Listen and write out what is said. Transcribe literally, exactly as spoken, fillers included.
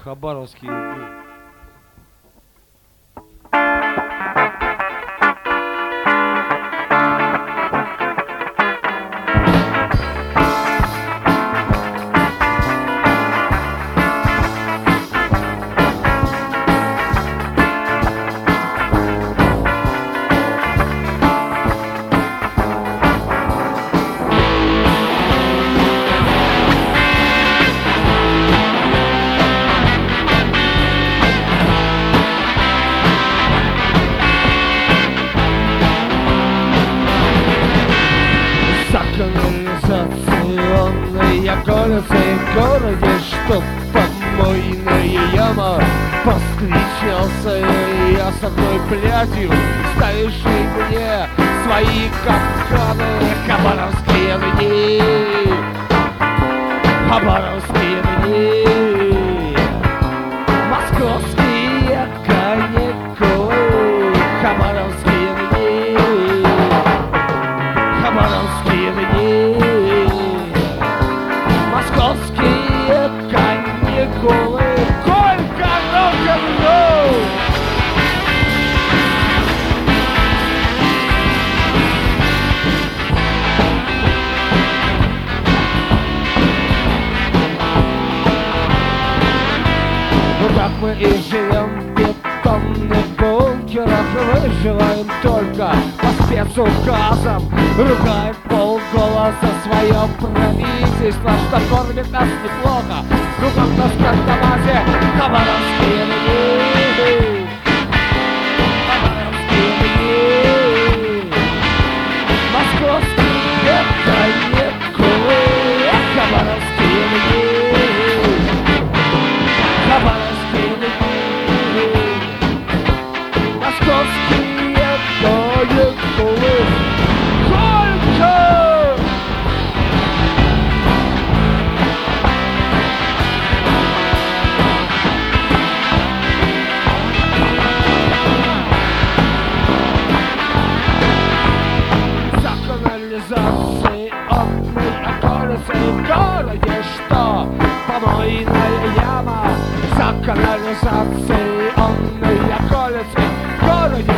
Хабаровский. Канализационные колеса в городе, что помойная яма. Повстречался я с одной плятью, ставившей мне свои капканы. Хабаровские дни, Хабаровские дни, московские каникулы. Хабаровские дни, Хабаровские дни, московские каникулы. Колька рок-н-ролл! Ну так мы и живем в бетонных бункерах, выживаем только по спецуказам, ругаем полголоса свое правительство, что кормит нас неплохо. Кругом нас как на базе Хабаровские дни, Хабаровские дни, московские каникулы. Хабаровские дни, Хабаровские дни, московские каникулы. Сколько! Канализационной околицей в городе, что помойная яма. За канализационной околицей в городе,